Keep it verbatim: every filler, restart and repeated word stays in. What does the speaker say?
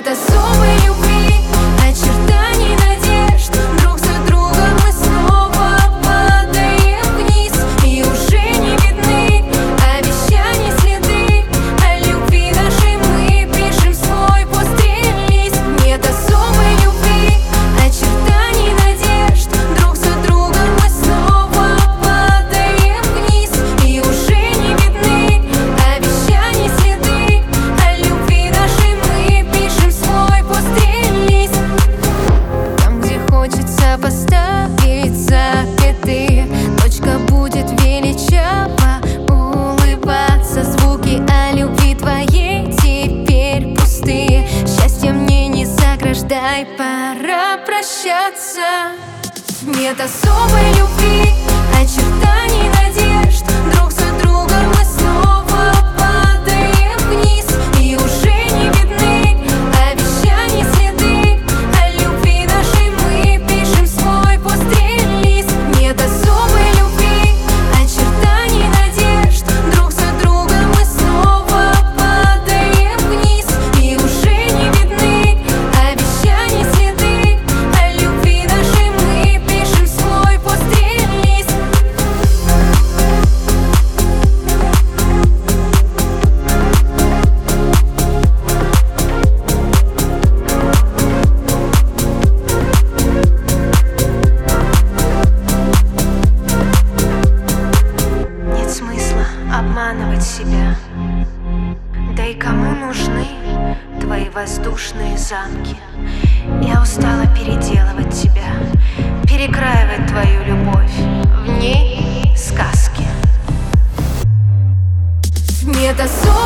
Нет особой любви, очертаний надежд. Друг за другом мы снова падаем вниз, и уже не видны обещаний следы. О любви нашей мы пишем свой пост-релиз. Нет особой любви, очертаний надежд. Друг за другом мы снова падаем вниз, и уже не видны обещаний следы. О любви нашей мы пишем свой пост-релиз. Там, где хочется поставить запятые, точка будет величаво улыбаться. Звуки о любви твоей теперь пустые. Счастье мне не заграждай, пора прощаться. Нет особой любви, очертаний надежд. Друг за другом мы снова падаем вниз, и уже не видны обещаний следы. О любви нашей мы пишем свой пост-релиз. Нет особой любви, очертаний надежд. Друг за другом мы снова падаем вниз, и уже не видны обещаний следы. О любви нашей мы пишем свой пост-релиз. Нет смысла обманывать себя. Да и кому нужны твои воздушные замки? Я устала переделывать тебя, перекраивать твою любовь. В ней сказки. Нет особой